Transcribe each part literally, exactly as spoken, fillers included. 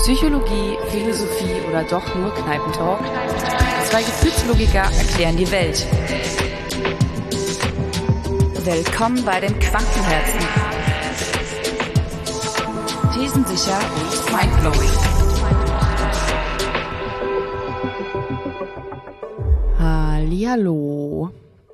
Psychologie, Philosophie oder doch nur Kneipentalk? Zwei Gefühlslogiker erklären die Welt. Willkommen bei den Quantenherzen. Thesensicher und mindblowing. Hallihallo.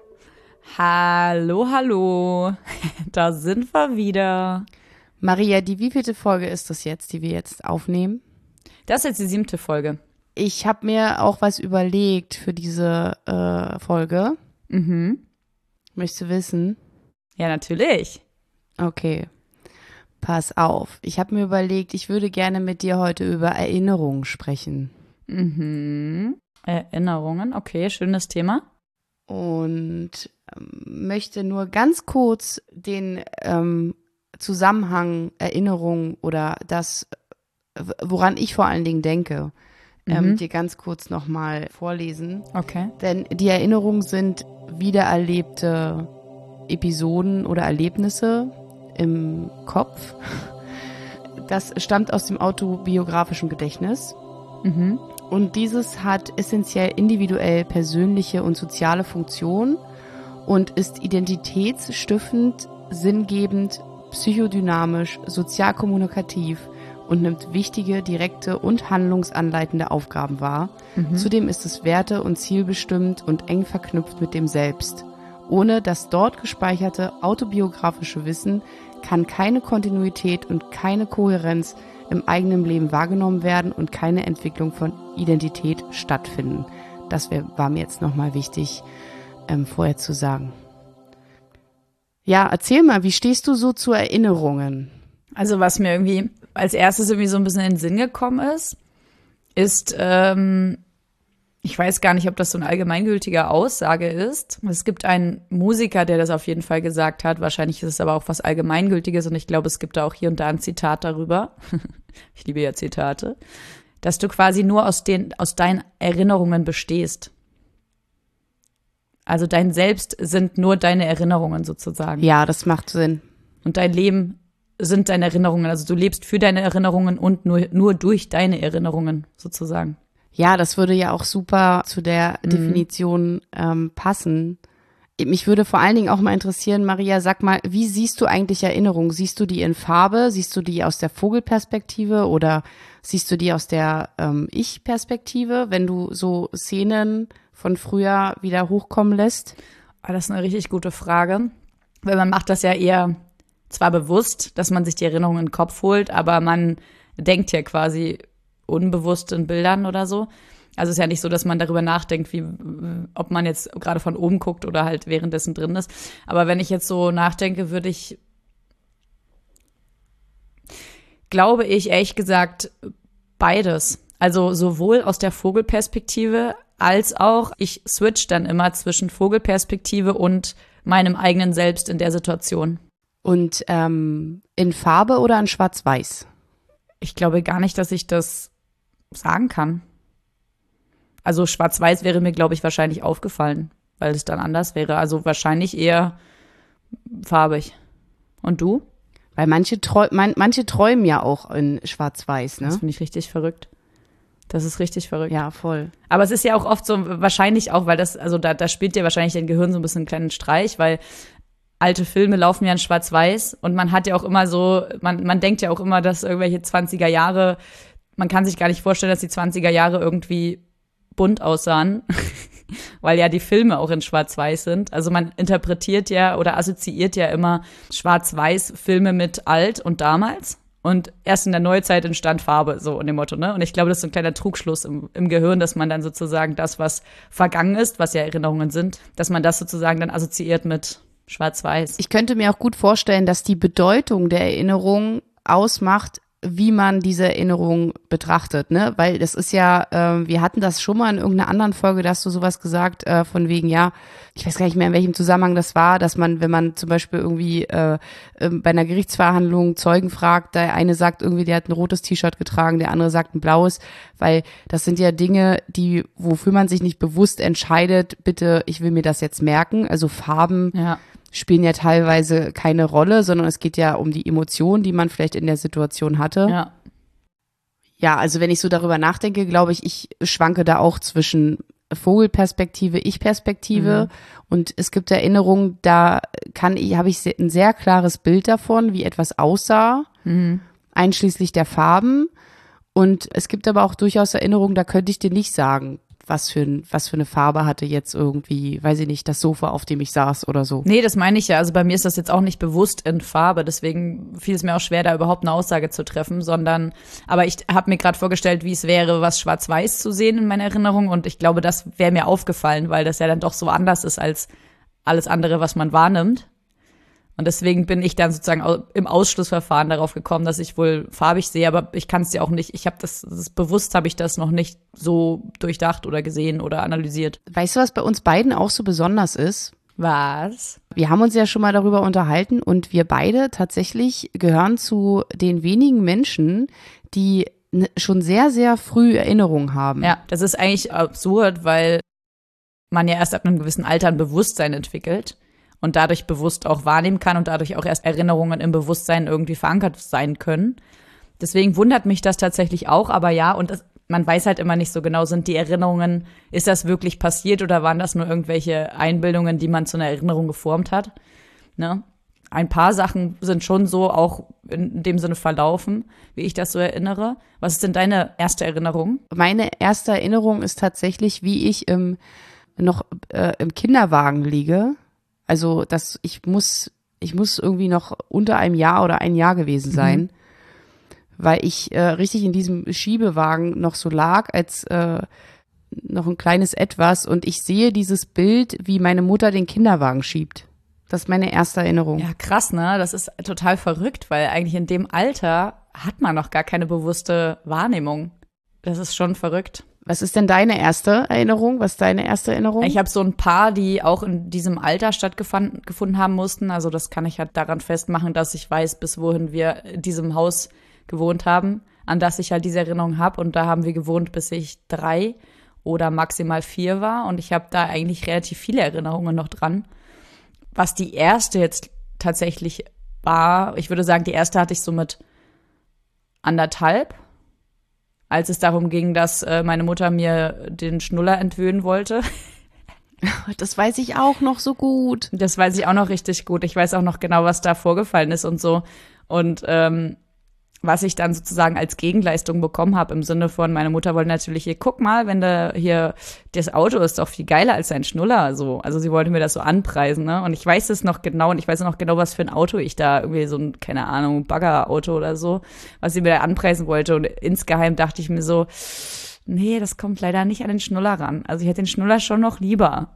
Hallo, hallo. Da sind wir wieder. Maria, die wievielte Folge ist das jetzt, die wir jetzt aufnehmen? Das ist jetzt die siebte Folge. Ich habe mir auch was überlegt für diese äh, Folge. Mhm. Möchtest du wissen? Ja, natürlich. Okay. Pass auf. Ich habe mir überlegt, ich würde gerne mit dir heute über Erinnerungen sprechen. Mhm. Erinnerungen, okay, schönes Thema. Und ähm, möchte nur ganz kurz den ähm, Zusammenhang, Erinnerung oder das, woran ich vor allen Dingen denke, ähm, Mhm. dir ganz kurz nochmal vorlesen. Okay. Denn die Erinnerungen sind wiedererlebte Episoden oder Erlebnisse im Kopf. Das stammt aus dem autobiografischen Gedächtnis. Mhm. Und dieses hat essentiell individuell persönliche und soziale Funktionen und ist identitätsstiftend, sinngebend, psychodynamisch, sozialkommunikativ und nimmt wichtige, direkte und handlungsanleitende Aufgaben wahr. Mhm. Zudem ist es werte- und zielbestimmt und eng verknüpft mit dem Selbst. Ohne das dort gespeicherte autobiografische Wissen kann keine Kontinuität und keine Kohärenz im eigenen Leben wahrgenommen werden und keine Entwicklung von Identität stattfinden. Das wär, war mir jetzt nochmal wichtig, ähm, vorher zu sagen. Ja, erzähl mal, wie stehst du so zu Erinnerungen? Also was mir irgendwie als erstes irgendwie so ein bisschen in den Sinn gekommen ist, ist, ähm, ich weiß gar nicht, ob das so eine allgemeingültige Aussage ist. Es gibt einen Musiker, der das auf jeden Fall gesagt hat. Wahrscheinlich ist es aber auch was Allgemeingültiges und ich glaube, es gibt da auch hier und da ein Zitat darüber. Ich liebe ja Zitate. Dass du quasi nur aus den, aus deinen Erinnerungen bestehst. Also dein Selbst sind nur deine Erinnerungen sozusagen. Ja, das macht Sinn. Und dein Leben sind deine Erinnerungen. Also du lebst für deine Erinnerungen und nur, nur durch deine Erinnerungen sozusagen. Ja, das würde ja auch super zu der Mhm. Definition ähm, passen. Mich würde vor allen Dingen auch mal interessieren, Maria, sag mal, wie siehst du eigentlich Erinnerungen? Siehst du die in Farbe? Siehst du die aus der Vogelperspektive oder siehst du die aus der ähm, Ich-Perspektive, wenn du so Szenen von früher wieder hochkommen lässt? Ah, das ist eine richtig gute Frage. Weil man macht das ja eher zwar bewusst, dass man sich die Erinnerungen in den Kopf holt, aber man denkt ja quasi unbewusst in Bildern oder so. Also es ist ja nicht so, dass man darüber nachdenkt, wie, ob man jetzt gerade von oben guckt oder halt währenddessen drin ist. Aber wenn ich jetzt so nachdenke, würde ich, glaube ich, ehrlich gesagt, beides. Also sowohl aus der Vogelperspektive als auch, ich switch dann immer zwischen Vogelperspektive und meinem eigenen Selbst in der Situation. Und ähm, in Farbe oder in Schwarz-Weiß? Ich glaube gar nicht, dass ich das sagen kann. Also schwarz-weiß wäre mir, glaube ich, wahrscheinlich aufgefallen, weil es dann anders wäre. Also wahrscheinlich eher farbig. Und du? Weil manche, träu man manche träumen ja auch in Schwarz-Weiß, ne? Das finde ich richtig verrückt. Das ist richtig verrückt. Ja, voll. Aber es ist ja auch oft so, wahrscheinlich auch, weil das, also da, da spielt dir wahrscheinlich dein Gehirn so ein bisschen einen kleinen Streich, weil alte Filme laufen ja in Schwarz-Weiß und man hat ja auch immer so, man, man denkt ja auch immer, dass irgendwelche zwanziger Jahre, man kann sich gar nicht vorstellen, dass die zwanziger Jahre irgendwie bunt aussahen, weil ja die Filme auch in Schwarz-Weiß sind. Also man interpretiert ja oder assoziiert ja immer Schwarz-Weiß-Filme mit alt und damals. Und erst in der Neuzeit entstand Farbe, so in dem Motto, ne? Und ich glaube, das ist so ein kleiner Trugschluss im, im Gehirn, dass man dann sozusagen das, was vergangen ist, was ja Erinnerungen sind, dass man das sozusagen dann assoziiert mit Schwarz-Weiß. Ich könnte mir auch gut vorstellen, dass die Bedeutung der Erinnerung ausmacht, wie man diese Erinnerung betrachtet, ne? Weil das ist ja, äh, wir hatten das schon mal in irgendeiner anderen Folge, da hast du sowas gesagt, äh, von wegen, ja, ich weiß gar nicht mehr, in welchem Zusammenhang das war, dass man, wenn man zum Beispiel irgendwie äh, äh, bei einer Gerichtsverhandlung Zeugen fragt, der eine sagt irgendwie, der hat ein rotes T-Shirt getragen, der andere sagt ein blaues, weil das sind ja Dinge, die, wofür man sich nicht bewusst entscheidet, bitte, ich will mir das jetzt merken, also Farben, Ja. spielen ja teilweise keine Rolle, sondern es geht ja um die Emotionen, die man vielleicht in der Situation hatte. Ja. Ja, also wenn ich so darüber nachdenke, glaube ich, ich schwanke da auch zwischen Vogelperspektive, Ich-Perspektive. Mhm. Und es gibt Erinnerungen, da kann ich, habe ich ein sehr klares Bild davon, wie etwas aussah, mhm. einschließlich der Farben. Und es gibt aber auch durchaus Erinnerungen, da könnte ich dir nicht sagen, was für, ein, was für eine Farbe hatte jetzt irgendwie, weiß ich nicht, das Sofa, auf dem ich saß oder so. Nee, das meine ich ja. Also bei mir ist das jetzt auch nicht bewusst in Farbe. Deswegen fiel es mir auch schwer, da überhaupt eine Aussage zu treffen, sondern, aber ich habe mir gerade vorgestellt, wie es wäre, was schwarz-weiß zu sehen in meiner Erinnerung. Und ich glaube, das wäre mir aufgefallen, weil das ja dann doch so anders ist als alles andere, was man wahrnimmt. Und deswegen bin ich dann sozusagen im Ausschlussverfahren darauf gekommen, dass ich wohl farbig sehe, aber ich kann es ja auch nicht, ich habe das, das, bewusst habe ich das noch nicht so durchdacht oder gesehen oder analysiert. Weißt du, was bei uns beiden auch so besonders ist? Was? Wir haben uns ja schon mal darüber unterhalten und wir beide tatsächlich gehören zu den wenigen Menschen, die schon sehr, sehr früh Erinnerungen haben. Ja, das ist eigentlich absurd, weil man ja erst ab einem gewissen Alter ein Bewusstsein entwickelt. Und dadurch bewusst auch wahrnehmen kann und dadurch auch erst Erinnerungen im Bewusstsein irgendwie verankert sein können. Deswegen wundert mich das tatsächlich auch, aber ja, und das, man weiß halt immer nicht so genau, sind die Erinnerungen, ist das wirklich passiert oder waren das nur irgendwelche Einbildungen, die man zu einer Erinnerung geformt hat? Ne? Ein paar Sachen sind schon so auch in dem Sinne verlaufen, wie ich das so erinnere. Was ist denn deine erste Erinnerung? Meine erste Erinnerung ist tatsächlich, wie ich im, noch äh, im Kinderwagen liege. Also, dass ich muss, ich muss irgendwie noch unter einem Jahr oder ein Jahr gewesen sein, mhm. weil ich äh, richtig in diesem Schiebewagen noch so lag, als äh, noch ein kleines Etwas und ich sehe dieses Bild, wie meine Mutter den Kinderwagen schiebt. Das ist meine erste Erinnerung. Ja, krass, ne? Das ist total verrückt, weil eigentlich in dem Alter hat man noch gar keine bewusste Wahrnehmung. Das ist schon verrückt. Was ist denn deine erste Erinnerung? Was ist deine erste Erinnerung? Ich habe so ein paar, die auch in diesem Alter stattgefunden haben mussten. Also das kann ich halt daran festmachen, dass ich weiß, bis wohin wir in diesem Haus gewohnt haben, an das ich halt diese Erinnerung habe. Und da haben wir gewohnt, bis ich drei oder maximal vier war. Und ich habe da eigentlich relativ viele Erinnerungen noch dran. Was die erste jetzt tatsächlich war, ich würde sagen, die erste hatte ich so mit anderthalb, als es darum ging, dass äh, meine Mutter mir den Schnuller entwöhnen wollte. Das weiß ich auch noch so gut. Das weiß ich auch noch richtig gut. Ich weiß auch noch genau, was da vorgefallen ist und so. Und ähm, was ich dann sozusagen als Gegenleistung bekommen habe, im Sinne von, meine Mutter wollte natürlich hier, guck mal, wenn da hier, das Auto ist doch viel geiler als ein Schnuller, so. Also sie wollte mir das so anpreisen, ne? Und ich weiß es noch genau, und ich weiß noch genau, was für ein Auto ich da, irgendwie so ein, keine Ahnung, Baggerauto oder so, was sie mir da anpreisen wollte. Und insgeheim dachte ich mir so, nee, das kommt leider nicht an den Schnuller ran. Also ich hätte den Schnuller schon noch lieber.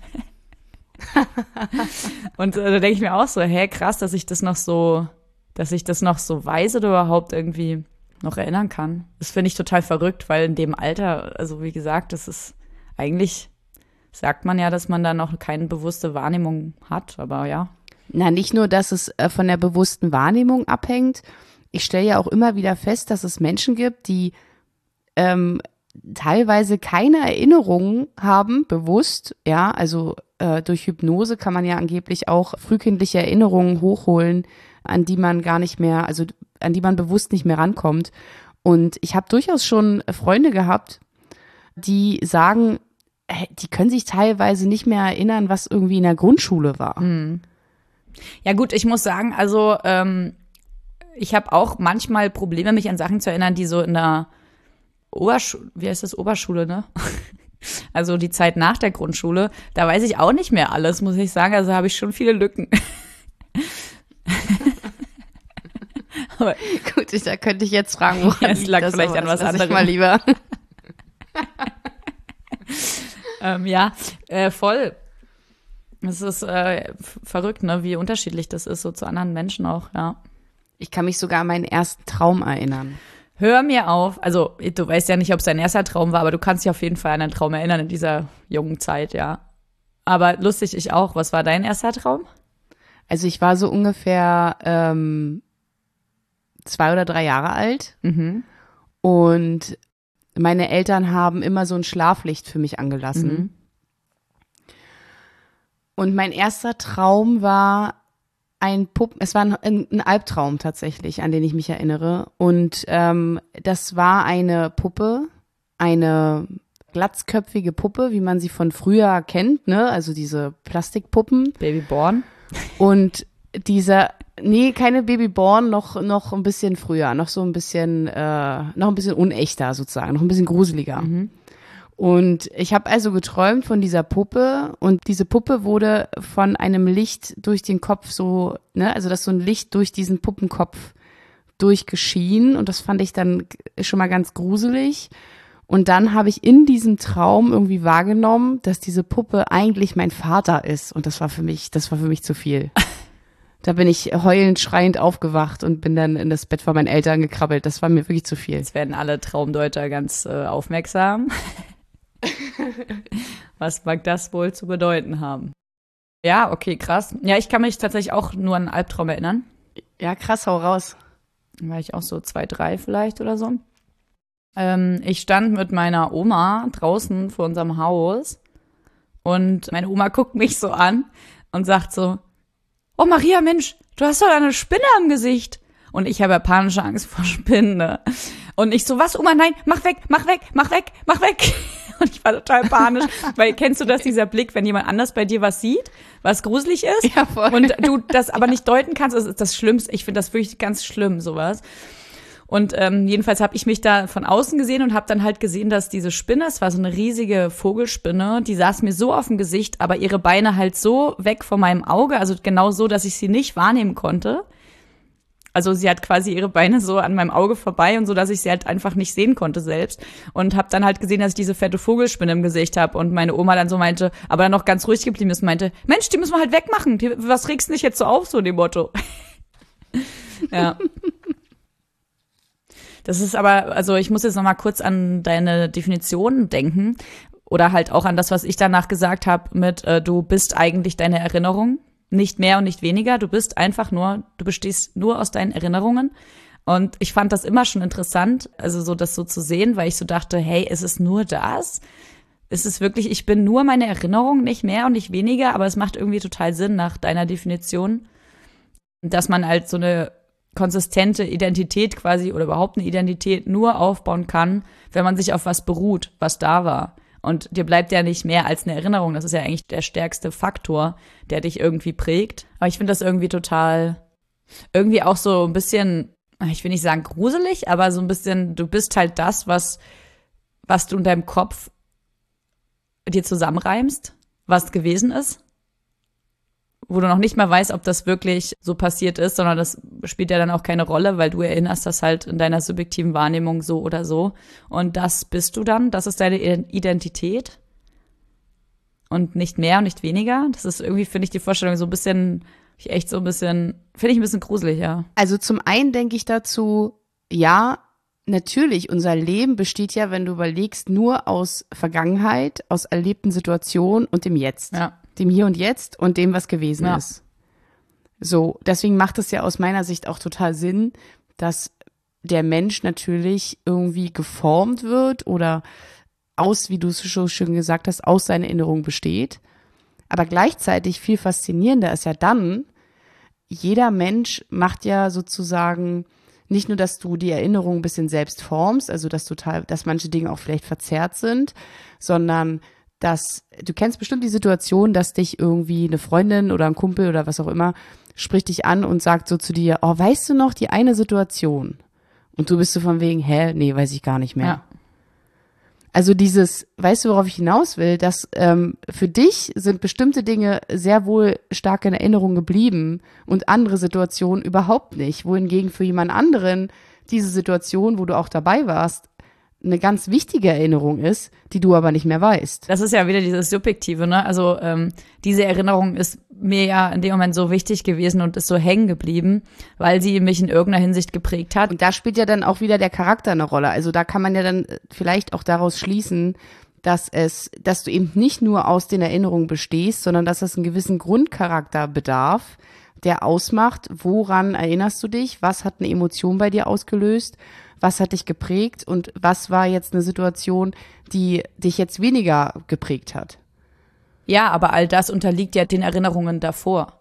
Und äh, da denke ich mir auch so, hä, krass, dass ich das noch so dass ich das noch so weiß oder überhaupt irgendwie noch erinnern kann. Das finde ich total verrückt, weil in dem Alter, also wie gesagt, das ist eigentlich, sagt man ja, dass man da noch keine bewusste Wahrnehmung hat, aber ja. Na, nicht nur, dass es von der bewussten Wahrnehmung abhängt. Ich stelle ja auch immer wieder fest, dass es Menschen gibt, die ähm, teilweise keine Erinnerungen haben, bewusst, ja, also äh, durch Hypnose kann man ja angeblich auch frühkindliche Erinnerungen hochholen, an die man gar nicht mehr, also an die man bewusst nicht mehr rankommt. Und ich habe durchaus schon Freunde gehabt, die sagen, die können sich teilweise nicht mehr erinnern, was irgendwie in der Grundschule war. Hm. Ja gut, ich muss sagen, also ähm, ich habe auch manchmal Probleme, mich an Sachen zu erinnern, die so in der Oberschule, wie heißt das, Oberschule, ne? Also die Zeit nach der Grundschule, da weiß ich auch nicht mehr alles, muss ich sagen. Also habe ich schon viele Lücken. Aber gut, ich, da könnte ich jetzt fragen, woran es lag das vielleicht an was anderem. Mal lieber. ähm, ja, äh, voll. Es ist äh, verrückt, ne, wie unterschiedlich das ist, so zu anderen Menschen auch, ja. Ich kann mich sogar an meinen ersten Traum erinnern. Hör mir auf, also du weißt ja nicht, ob es dein erster Traum war, aber du kannst dich auf jeden Fall an einen Traum erinnern in dieser jungen Zeit, ja. Aber lustig, ich auch. Was war dein erster Traum? Also ich war so ungefähr ähm, zwei oder drei Jahre alt mhm. und meine Eltern haben immer so ein Schlaflicht für mich angelassen. Mhm. Und mein erster Traum war, ein Puppen, es war ein, ein Albtraum tatsächlich, an den ich mich erinnere. Und ähm, das war eine Puppe, eine glatzköpfige Puppe, wie man sie von früher kennt, ne? Also diese Plastikpuppen. Babyborn. Und dieser, nee, keine Babyborn, noch noch ein bisschen früher, noch so ein bisschen, äh, noch ein bisschen unechter sozusagen, noch ein bisschen gruseliger. Mhm. Und ich habe also geträumt von dieser Puppe und diese Puppe wurde von einem Licht durch den Kopf so, ne, also dass so ein Licht durch diesen Puppenkopf durchgeschienen und das fand ich dann schon mal ganz gruselig. Und dann habe ich in diesem Traum irgendwie wahrgenommen, dass diese Puppe eigentlich mein Vater ist und das war für mich, das war für mich zu viel. Da bin ich heulend, schreiend aufgewacht und bin dann in das Bett von meinen Eltern gekrabbelt. Das war mir wirklich zu viel. Jetzt werden alle Traumdeuter ganz äh, aufmerksam. Was mag das wohl zu bedeuten haben? Ja, okay, krass. Ja, ich kann mich tatsächlich auch nur an einen Albtraum erinnern. Ja, krass, hau raus. Da war ich auch so zwei, drei vielleicht oder so. Ähm, ich stand mit meiner Oma draußen vor unserem Haus und meine Oma guckt mich so an und sagt so, oh Maria, Mensch, du hast doch eine Spinne am Gesicht. Und ich habe ja panische Angst vor Spinnen. Ne? Und ich so, was, Oma, nein, mach weg, mach weg, mach weg, mach weg. Und ich war total panisch, weil kennst du das, dieser Blick, wenn jemand anders bei dir was sieht, was gruselig ist ja, voll. und du das aber nicht deuten kannst, das ist das Schlimmste. Ich finde das wirklich ganz schlimm, sowas. Und ähm, jedenfalls habe ich mich da von außen gesehen und habe dann halt gesehen, dass diese Spinne, es war so eine riesige Vogelspinne, die saß mir so auf dem Gesicht, aber ihre Beine halt so weg von meinem Auge, also genau so, dass ich sie nicht wahrnehmen konnte. Also sie hat quasi ihre Beine so an meinem Auge vorbei und so, dass ich sie halt einfach nicht sehen konnte selbst. Und habe dann halt gesehen, dass ich diese fette Vogelspinne im Gesicht habe. Und meine Oma dann so meinte, aber dann noch ganz ruhig geblieben ist, meinte, Mensch, die müssen wir halt wegmachen. Die, was regst du dich jetzt so auf, so dem Motto? Ja. Das ist aber, also ich muss jetzt noch mal kurz an deine Definition denken. Oder halt auch an das, was ich danach gesagt habe mit, äh, du bist eigentlich deine Erinnerung. Nicht mehr und nicht weniger. Du bist einfach nur, du bestehst nur aus deinen Erinnerungen. Und ich fand das immer schon interessant, also so das so zu sehen, weil ich so dachte, hey, ist es nur das? Ist es wirklich, ich bin nur meine Erinnerung, nicht mehr und nicht weniger, aber es macht irgendwie total Sinn nach deiner Definition, dass man halt so eine konsistente Identität quasi oder überhaupt eine Identität nur aufbauen kann, wenn man sich auf was beruht, was da war. Und dir bleibt ja nicht mehr als eine Erinnerung. Das ist ja eigentlich der stärkste Faktor, der dich irgendwie prägt. Aber ich finde das irgendwie total, irgendwie auch so ein bisschen, ich will nicht sagen gruselig, aber so ein bisschen, du bist halt das, was, was du in deinem Kopf dir zusammenreimst, was gewesen ist. Wo du noch nicht mal weißt, ob das wirklich so passiert ist, sondern das spielt ja dann auch keine Rolle, weil du erinnerst das halt in deiner subjektiven Wahrnehmung so oder so. Und das bist du dann, das ist deine Identität und nicht mehr und nicht weniger. Das ist irgendwie, finde ich, die Vorstellung so ein bisschen, echt so ein bisschen, finde ich ein bisschen gruselig, ja. Also zum einen denke ich dazu, ja, natürlich, unser Leben besteht ja, wenn du überlegst, nur aus Vergangenheit, aus erlebten Situationen und dem Jetzt. Ja. Dem Hier und Jetzt und dem, was gewesen ja. ist. So, deswegen macht es ja aus meiner Sicht auch total Sinn, dass der Mensch natürlich irgendwie geformt wird oder aus, wie du es schon schön gesagt hast, aus seiner Erinnerung besteht. Aber gleichzeitig viel faszinierender ist ja dann, jeder Mensch macht ja sozusagen nicht nur, dass du die Erinnerung ein bisschen selbst formst, also dass total, dass manche Dinge auch vielleicht verzerrt sind, sondern dass, du kennst bestimmt die Situation, dass dich irgendwie eine Freundin oder ein Kumpel oder was auch immer spricht dich an und sagt so zu dir, oh, weißt du noch die eine Situation? Und du bist so von wegen, hä, nee, weiß ich gar nicht mehr. Ja. Also dieses, weißt du, worauf ich hinaus will, dass ähm, für dich sind bestimmte Dinge sehr wohl stark in Erinnerung geblieben und andere Situationen überhaupt nicht. Wohingegen für jemand anderen diese Situation, wo du auch dabei warst, eine ganz wichtige Erinnerung ist, die du aber nicht mehr weißt. Das ist ja wieder dieses Subjektive, ne? Also ähm, diese Erinnerung ist mir ja in dem Moment so wichtig gewesen und ist so hängen geblieben, weil sie mich in irgendeiner Hinsicht geprägt hat. Und da spielt ja dann auch wieder der Charakter eine Rolle. Also da kann man ja dann vielleicht auch daraus schließen, dass es, dass du eben nicht nur aus den Erinnerungen bestehst, sondern dass es einen gewissen Grundcharakter bedarf, der ausmacht, woran erinnerst du dich, was hat eine Emotion bei dir ausgelöst, was hat dich geprägt und was war jetzt eine Situation, die dich jetzt weniger geprägt hat. Ja, aber all das unterliegt ja den Erinnerungen davor.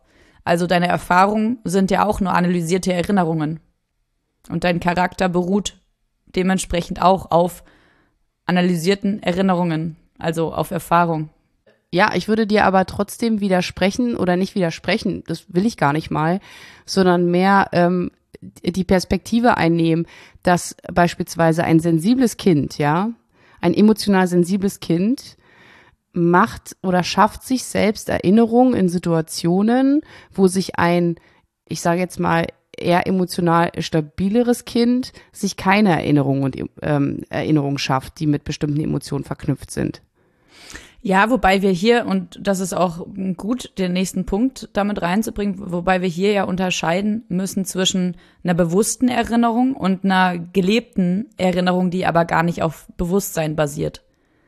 Also deine Erfahrungen sind ja auch nur analysierte Erinnerungen. Und dein Charakter beruht dementsprechend auch auf analysierten Erinnerungen, also auf Erfahrung. Ja, ich würde dir aber trotzdem widersprechen oder nicht widersprechen, das will ich gar nicht mal, sondern mehr ähm, die Perspektive einnehmen, dass beispielsweise ein sensibles Kind, ja, ein emotional sensibles Kind macht oder schafft sich selbst Erinnerungen in Situationen, wo sich ein, ich sage jetzt mal, eher emotional stabileres Kind sich keine Erinnerungen und ähm, Erinnerungen schafft, die mit bestimmten Emotionen verknüpft sind. Ja, wobei wir hier, und das ist auch gut, den nächsten Punkt damit reinzubringen, wobei wir hier ja unterscheiden müssen zwischen einer bewussten Erinnerung und einer gelebten Erinnerung, die aber gar nicht auf Bewusstsein basiert.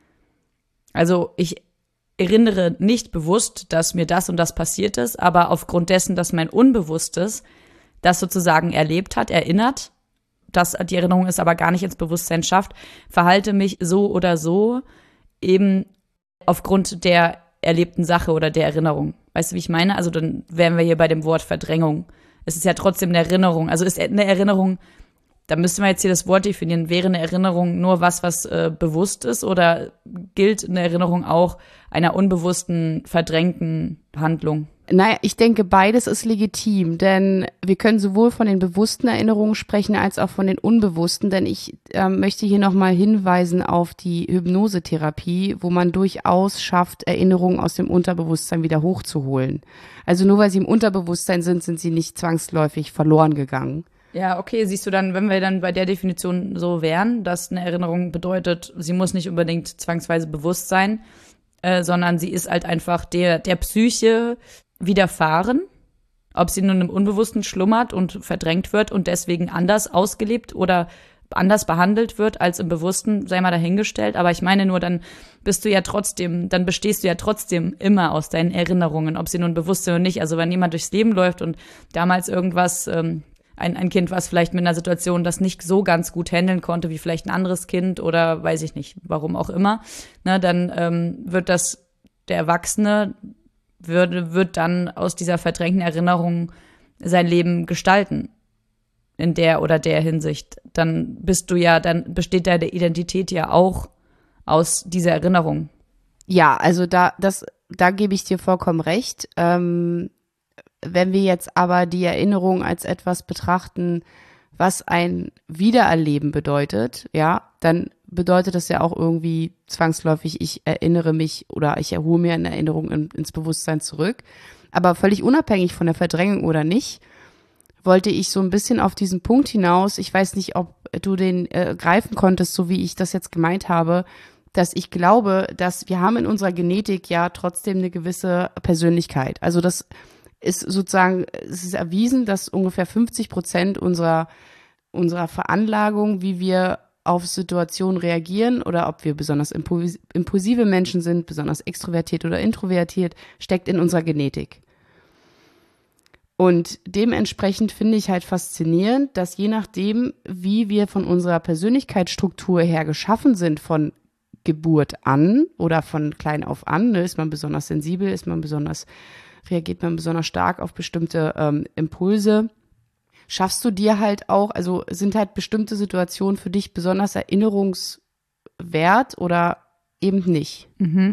Also ich erinnere nicht bewusst, dass mir das und das passiert ist, aber aufgrund dessen, dass mein Unbewusstes das sozusagen erlebt hat, erinnert, dass die Erinnerung es aber gar nicht ins Bewusstsein schafft, verhalte mich so oder so eben aufgrund der erlebten Sache oder der Erinnerung. Weißt du, wie ich meine? Also dann wären wir hier bei dem Wort Verdrängung. Es ist ja trotzdem eine Erinnerung. Also ist eine Erinnerung, da müssten wir jetzt hier das Wort definieren, wäre eine Erinnerung nur was, was äh, bewusst ist, oder gilt eine Erinnerung auch einer unbewussten, verdrängten Handlung? Naja, ich denke, beides ist legitim, denn wir können sowohl von den bewussten Erinnerungen sprechen als auch von den unbewussten, denn ich äh, möchte hier nochmal hinweisen auf die Hypnosetherapie, wo man durchaus schafft, Erinnerungen aus dem Unterbewusstsein wieder hochzuholen. Also nur weil sie im Unterbewusstsein sind, sind sie nicht zwangsläufig verloren gegangen. Ja, okay, siehst du dann, wenn wir dann bei der Definition so wären, dass eine Erinnerung bedeutet, sie muss nicht unbedingt zwangsweise bewusst sein, äh, sondern sie ist halt einfach der, der Psyche widerfahren, ob sie nun im Unbewussten schlummert und verdrängt wird und deswegen anders ausgelebt oder anders behandelt wird als im Bewussten, sei mal dahingestellt. Aber ich meine nur, dann bist du ja trotzdem, dann bestehst du ja trotzdem immer aus deinen Erinnerungen, ob sie nun bewusst sind oder nicht. Also wenn jemand durchs Leben läuft und damals irgendwas, ähm, ein, ein Kind, was vielleicht mit einer Situation das nicht so ganz gut handeln konnte, wie vielleicht ein anderes Kind oder weiß ich nicht, warum auch immer, ne, dann ähm, wird das, der Erwachsene würde, wird dann aus dieser verdrängten Erinnerung sein Leben gestalten. In der oder der Hinsicht. Dann bist du ja, dann besteht deine Identität ja auch aus dieser Erinnerung. Ja, also da, das, da gebe ich dir vollkommen recht. Ähm, wenn wir jetzt aber die Erinnerung als etwas betrachten, was ein Wiedererleben bedeutet, ja, dann bedeutet das ja auch irgendwie zwangsläufig, ich erinnere mich oder ich erhole mir eine Erinnerung in, ins Bewusstsein zurück. Aber völlig unabhängig von der Verdrängung oder nicht, wollte ich so ein bisschen auf diesen Punkt hinaus, ich weiß nicht, ob du den äh, greifen konntest, so wie ich das jetzt gemeint habe, dass ich glaube, dass wir haben in unserer Genetik ja trotzdem eine gewisse Persönlichkeit. Also das ist sozusagen, es ist erwiesen, dass ungefähr fünfzig Prozent unserer, unserer Veranlagung, wie wir auf Situationen reagieren oder ob wir besonders impulsive Menschen sind, besonders extrovertiert oder introvertiert, steckt in unserer Genetik. Und dementsprechend finde ich halt faszinierend, dass je nachdem, wie wir von unserer Persönlichkeitsstruktur her geschaffen sind, von Geburt an oder von klein auf an, ne, ist man besonders sensibel, ist man besonders, reagiert man besonders stark auf bestimmte ähm, Impulse, schaffst du dir halt auch, also sind halt bestimmte Situationen für dich besonders erinnerungswert oder eben nicht. Mhm.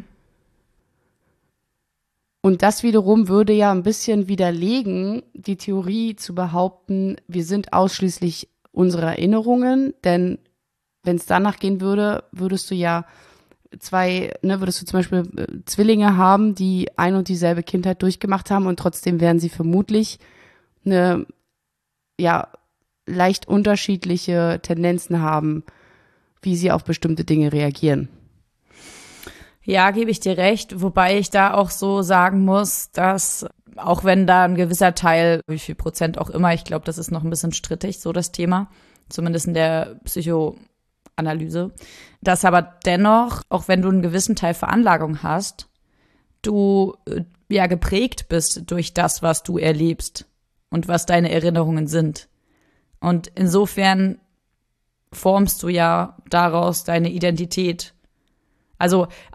Und das wiederum würde ja ein bisschen widerlegen, die Theorie zu behaupten, wir sind ausschließlich unsere Erinnerungen, denn wenn es danach gehen würde, würdest du ja zwei, ne, würdest du zum Beispiel Zwillinge haben, die ein und dieselbe Kindheit durchgemacht haben und trotzdem wären sie vermutlich eine, ja, leicht unterschiedliche Tendenzen haben, wie sie auf bestimmte Dinge reagieren. Ja, gebe ich dir recht, wobei ich da auch so sagen muss, dass auch wenn da ein gewisser Teil, wie viel Prozent auch immer, ich glaube, das ist noch ein bisschen strittig, so das Thema, zumindest in der Psychoanalyse, dass aber dennoch, auch wenn du einen gewissen Teil Veranlagung hast, du ja geprägt bist durch das, was du erlebst und was deine Erinnerungen sind. Und insofern formst du ja daraus deine Identität. Also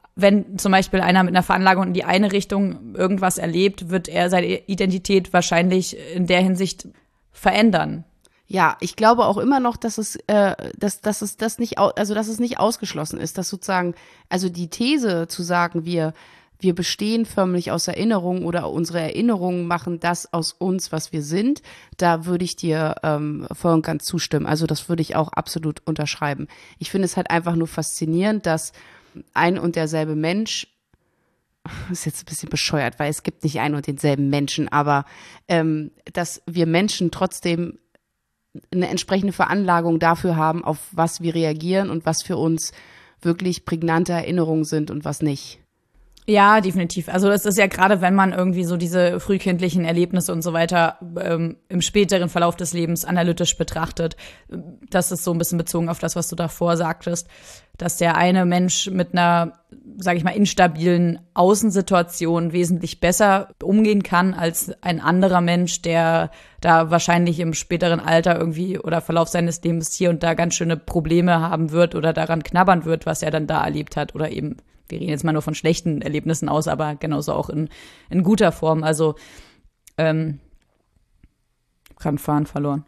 wenn zum Beispiel einer mit einer Veranlagung in die eine Richtung irgendwas erlebt, wird er seine Identität wahrscheinlich in der Hinsicht verändern. Ja, ich glaube auch immer noch, dass es, äh, dass, dass es das nicht, au- also dass es nicht ausgeschlossen ist, dass sozusagen, also die These zu sagen, wir, wir bestehen förmlich aus Erinnerungen oder unsere Erinnerungen machen das aus uns, was wir sind, da würde ich dir ähm, voll und ganz zustimmen. Also das würde ich auch absolut unterschreiben. Ich finde es halt einfach nur faszinierend, dass ein und derselbe Mensch, ist jetzt ein bisschen bescheuert, weil es gibt nicht einen und denselben Menschen, aber ähm, dass wir Menschen trotzdem eine entsprechende Veranlagung dafür haben, auf was wir reagieren und was für uns wirklich prägnante Erinnerungen sind und was nicht. Ja, definitiv. Also das ist ja gerade, wenn man irgendwie so diese frühkindlichen Erlebnisse und so weiter ähm, im späteren Verlauf des Lebens analytisch betrachtet, das ist so ein bisschen bezogen auf das, was du davor sagtest, dass der eine Mensch mit einer, sage ich mal, instabilen Außensituation wesentlich besser umgehen kann als ein anderer Mensch, der da wahrscheinlich im späteren Alter irgendwie oder Verlauf seines Lebens hier und da ganz schöne Probleme haben wird oder daran knabbern wird, was er dann da erlebt hat oder eben wir reden jetzt mal nur von schlechten Erlebnissen aus, aber genauso auch in, in guter Form. Also, ähm, gerade Fahren verloren.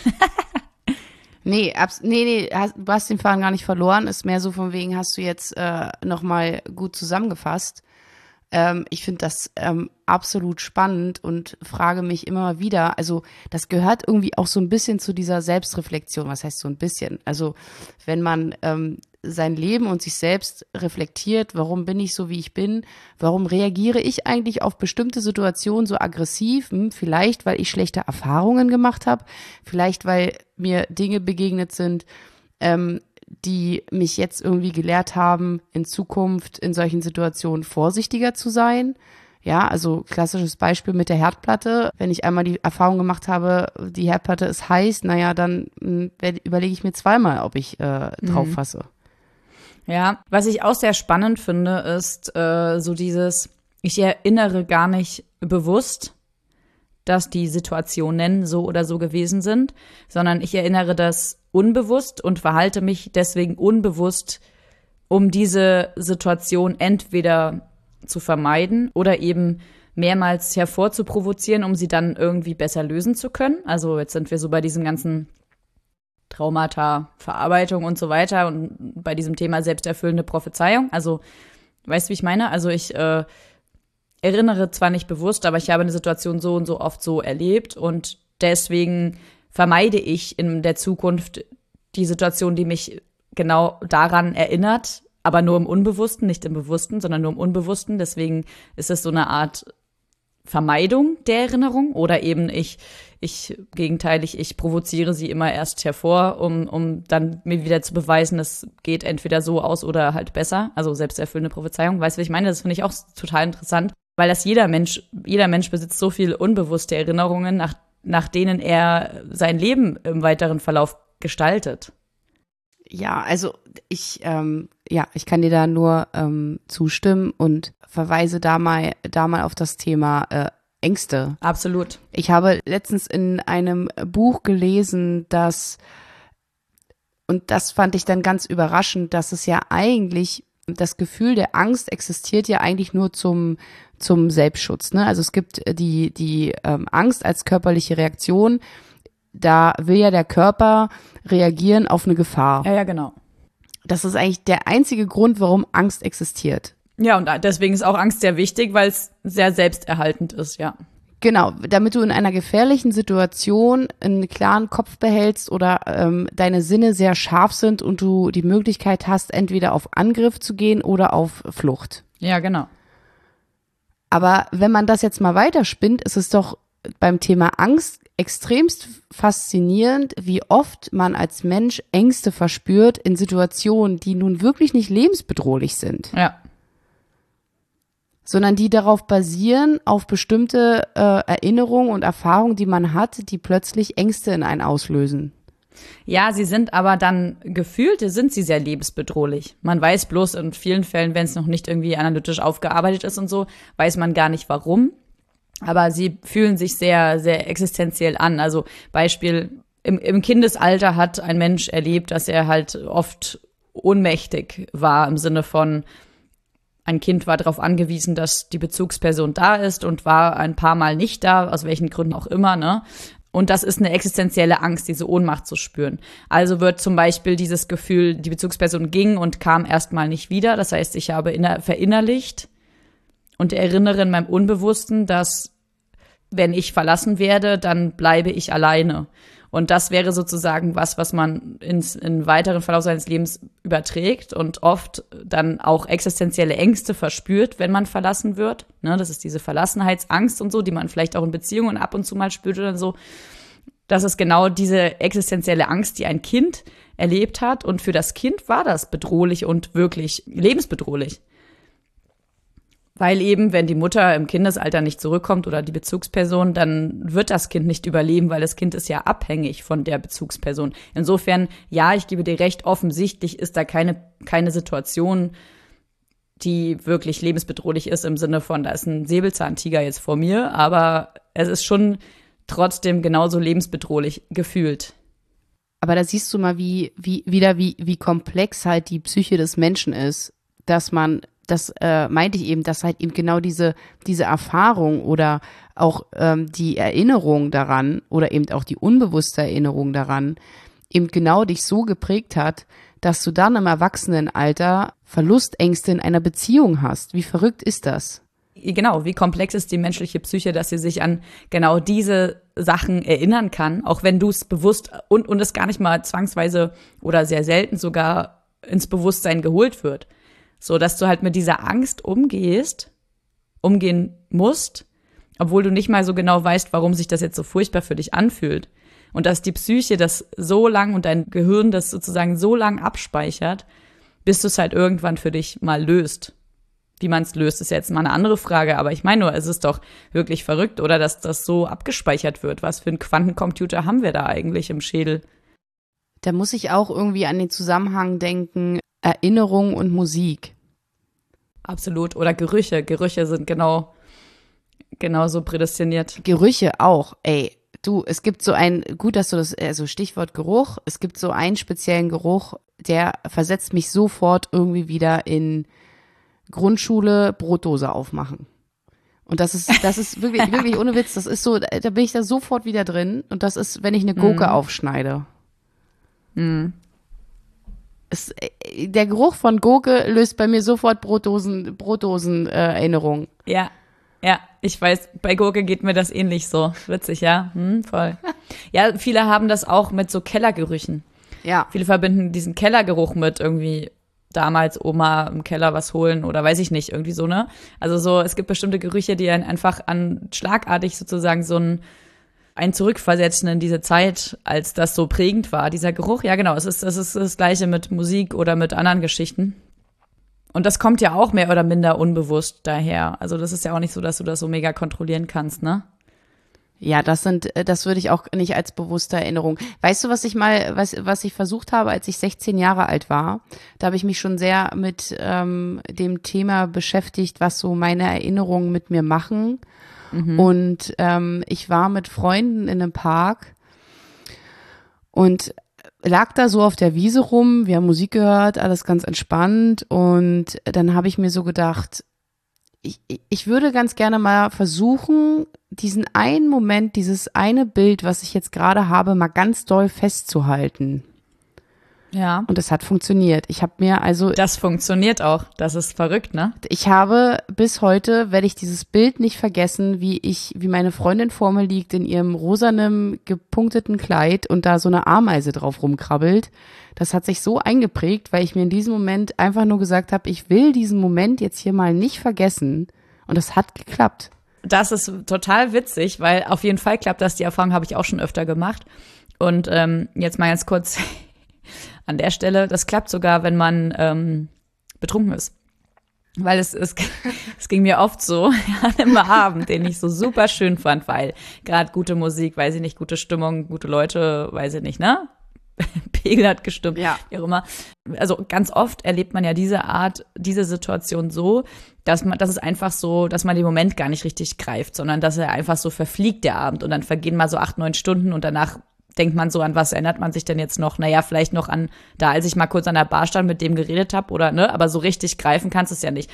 Nee, abs- nee, nee, hast, du hast den Faden gar nicht verloren. Ist mehr so von wegen, hast du jetzt äh, nochmal gut zusammengefasst. Ähm, ich finde das ähm, absolut spannend und frage mich immer mal wieder, also das gehört irgendwie auch so ein bisschen zu dieser Selbstreflexion. Was heißt so ein bisschen? Also wenn man ähm, sein Leben und sich selbst reflektiert, warum bin ich so, wie ich bin, warum reagiere ich eigentlich auf bestimmte Situationen so aggressiv, hm, vielleicht, weil ich schlechte Erfahrungen gemacht habe, vielleicht, weil mir Dinge begegnet sind, ähm, die mich jetzt irgendwie gelehrt haben, in Zukunft in solchen Situationen vorsichtiger zu sein. Ja, also klassisches Beispiel mit der Herdplatte. Wenn ich einmal die Erfahrung gemacht habe, die Herdplatte ist heiß, naja, dann mh, überlege ich mir zweimal, ob ich äh, drauf fasse. Ja, was ich auch sehr spannend finde, ist äh, so dieses, ich erinnere gar nicht bewusst, dass die Situationen so oder so gewesen sind, sondern ich erinnere das unbewusst und verhalte mich deswegen unbewusst, um diese Situation entweder zu vermeiden oder eben mehrmals hervorzuprovozieren, um sie dann irgendwie besser lösen zu können. Also jetzt sind wir so bei diesem ganzen Traumata, Verarbeitung und so weiter und bei diesem Thema selbsterfüllende Prophezeiung. Also, weißt du, wie ich meine? Also ich äh, erinnere zwar nicht bewusst, aber ich habe eine Situation so und so oft so erlebt und deswegen vermeide ich in der Zukunft die Situation, die mich genau daran erinnert, aber nur im Unbewussten, nicht im Bewussten, sondern nur im Unbewussten. Deswegen ist es so eine Art Vermeidung der Erinnerung oder eben ich, ich gegenteilig, ich provoziere sie immer erst hervor, um, um dann mir wieder zu beweisen, es geht entweder so aus oder halt besser. Also selbsterfüllende Prophezeiung. Weißt du, was ich meine? Das finde ich auch total interessant, weil das jeder Mensch, jeder Mensch besitzt so viel unbewusste Erinnerungen, nach, nach denen er sein Leben im weiteren Verlauf gestaltet. Ja, also ich, ähm, ja, ich kann dir da nur ähm, zustimmen und verweise da mal, da mal auf das Thema äh, Ängste. Absolut. Ich habe letztens in einem Buch gelesen, dass, und das fand ich dann ganz überraschend, dass es ja eigentlich, das Gefühl der Angst existiert ja eigentlich nur zum, zum Selbstschutz, ne? Also es gibt die, die ähm, Angst als körperliche Reaktion. Da will ja der Körper reagieren auf eine Gefahr. Ja, ja, genau. Das ist eigentlich der einzige Grund, warum Angst existiert. Ja, und deswegen ist auch Angst sehr wichtig, weil es sehr selbsterhaltend ist, ja. Genau, damit du in einer gefährlichen Situation einen klaren Kopf behältst oder ähm, deine Sinne sehr scharf sind und du die Möglichkeit hast, entweder auf Angriff zu gehen oder auf Flucht. Ja, genau. Aber wenn man das jetzt mal weiterspinnt, ist es doch beim Thema Angst extremst faszinierend, wie oft man als Mensch Ängste verspürt in Situationen, die nun wirklich nicht lebensbedrohlich sind. Ja. Sondern die darauf basieren, auf bestimmte äh, Erinnerungen und Erfahrungen, die man hat, die plötzlich Ängste in einen auslösen. Ja, sie sind aber dann gefühlt, sind sie sehr lebensbedrohlich. Man weiß bloß in vielen Fällen, wenn es noch nicht irgendwie analytisch aufgearbeitet ist und so, weiß man gar nicht warum. Aber sie fühlen sich sehr, sehr existenziell an. Also Beispiel, im, im Kindesalter hat ein Mensch erlebt, dass er halt oft ohnmächtig war im Sinne von ein Kind war darauf angewiesen, dass die Bezugsperson da ist und war ein paar Mal nicht da, aus welchen Gründen auch immer, ne? Und das ist eine existenzielle Angst, diese Ohnmacht zu spüren. Also wird zum Beispiel dieses Gefühl, die Bezugsperson ging und kam erstmal nicht wieder. Das heißt, ich habe inner- verinnerlicht und erinnere in meinem Unbewussten, dass wenn ich verlassen werde, dann bleibe ich alleine. Und das wäre sozusagen was, was man ins, in weiteren Verlauf seines Lebens überträgt und oft dann auch existenzielle Ängste verspürt, wenn man verlassen wird. Ne, das ist diese Verlassenheitsangst und so, die man vielleicht auch in Beziehungen ab und zu mal spürt oder so. Das ist genau diese existenzielle Angst, die ein Kind erlebt hat. Und für das Kind war das bedrohlich und wirklich lebensbedrohlich. Weil eben, wenn die Mutter im Kindesalter nicht zurückkommt oder die Bezugsperson, dann wird das Kind nicht überleben, weil das Kind ist ja abhängig von der Bezugsperson. Insofern, ja, ich gebe dir recht, offensichtlich ist da keine, keine Situation, die wirklich lebensbedrohlich ist im Sinne von, da ist ein Säbelzahntiger jetzt vor mir, aber es ist schon trotzdem genauso lebensbedrohlich gefühlt. Aber da siehst du mal, wie, wie, wieder, wie, wie komplex halt die Psyche des Menschen ist, dass man das äh, meinte ich eben, dass halt eben genau diese, diese Erfahrung oder auch ähm, die Erinnerung daran oder eben auch die unbewusste Erinnerung daran eben genau dich so geprägt hat, dass du dann im Erwachsenenalter Verlustängste in einer Beziehung hast. Wie verrückt ist das? Genau, wie komplex ist die menschliche Psyche, dass sie sich an genau diese Sachen erinnern kann, auch wenn du es bewusst und, und es gar nicht mal zwangsweise oder sehr selten sogar ins Bewusstsein geholt wird. So, dass du halt mit dieser Angst umgehst, umgehen musst, obwohl du nicht mal so genau weißt, warum sich das jetzt so furchtbar für dich anfühlt. Und dass die Psyche das so lang und dein Gehirn das sozusagen so lang abspeichert, bis du es halt irgendwann für dich mal löst. Wie man es löst, ist jetzt mal eine andere Frage, aber ich meine nur, es ist doch wirklich verrückt, oder, dass das so abgespeichert wird. Was für einen Quantencomputer haben wir da eigentlich im Schädel? Da muss ich auch irgendwie an den Zusammenhang denken, Erinnerung und Musik. Absolut. Oder Gerüche. Gerüche sind genau, genauso prädestiniert. Gerüche auch. Ey, du, es gibt so ein, gut, dass du das, also Stichwort Geruch, es gibt so einen speziellen Geruch, der versetzt mich sofort irgendwie wieder in Grundschule, Brotdose aufmachen. Und das ist, das ist wirklich, wirklich ohne Witz, das ist so, da bin ich da sofort wieder drin. Und das ist, wenn ich eine Gurke mm. aufschneide. Mm. Es, der Geruch von Gurke löst bei mir sofort Brotdosen, Brotdosen äh, Erinnerungen. Ja, ja, ich weiß, bei Gurke geht mir das ähnlich so. Witzig, ja, hm, voll. Ja, viele haben das auch mit so Kellergerüchen. Ja. Viele verbinden diesen Kellergeruch mit irgendwie damals Oma im Keller was holen oder weiß ich nicht, irgendwie so, ne? Also so, es gibt bestimmte Gerüche, die einen einfach an schlagartig sozusagen so ein ein Zurückversetzen in diese Zeit, als das so prägend war, dieser Geruch. Ja, genau, es ist, es ist das Gleiche mit Musik oder mit anderen Geschichten. Und das kommt ja auch mehr oder minder unbewusst daher. Also das ist ja auch nicht so, dass du das so mega kontrollieren kannst, ne? Ja, das sind, das würde ich auch nicht als bewusste Erinnerung. Weißt du, was ich mal, was, was ich versucht habe, als ich sechzehn Jahre alt war? Da habe ich mich schon sehr mit ähm, dem Thema beschäftigt, was so meine Erinnerungen mit mir machen. Mhm. Und ähm, ich war mit Freunden in einem Park und lag da so auf der Wiese rum, wir haben Musik gehört, alles ganz entspannt, und dann habe ich mir so gedacht, ich, ich würde ganz gerne mal versuchen, diesen einen Moment, dieses eine Bild, was ich jetzt gerade habe, mal ganz doll festzuhalten. Ja. Und es hat funktioniert. Ich habe mir also. Das funktioniert auch. Das ist verrückt, ne? Ich habe bis heute, werde ich dieses Bild nicht vergessen, wie ich, wie meine Freundin vor mir liegt in ihrem rosanem gepunkteten Kleid und da so eine Ameise drauf rumkrabbelt. Das hat sich so eingeprägt, weil ich mir in diesem Moment einfach nur gesagt habe, ich will diesen Moment jetzt hier mal nicht vergessen. Und das hat geklappt. Das ist total witzig, weil auf jeden Fall klappt das. Die Erfahrung habe ich auch schon öfter gemacht. Und ähm, jetzt mal ganz kurz an der Stelle, das klappt sogar, wenn man ähm, betrunken ist. Weil es, es, es ging mir oft so an einem Abend, den ich so super schön fand, weil gerade gute Musik, weiß ich nicht, gute Stimmung, gute Leute, weiß ich nicht, ne? Pegel hat gestimmt, ja. Wie auch immer. Also ganz oft erlebt man ja diese Art, diese Situation so, dass man, dass es einfach so, dass man den Moment gar nicht richtig greift, sondern dass er einfach so verfliegt, der Abend. Und dann vergehen mal so acht, neun Stunden und danach denkt man so, an was erinnert man sich denn jetzt noch? Naja, vielleicht noch an da, als ich mal kurz an der Bar stand, mit dem geredet habe oder, ne? Aber so richtig greifen kannst du es ja nicht.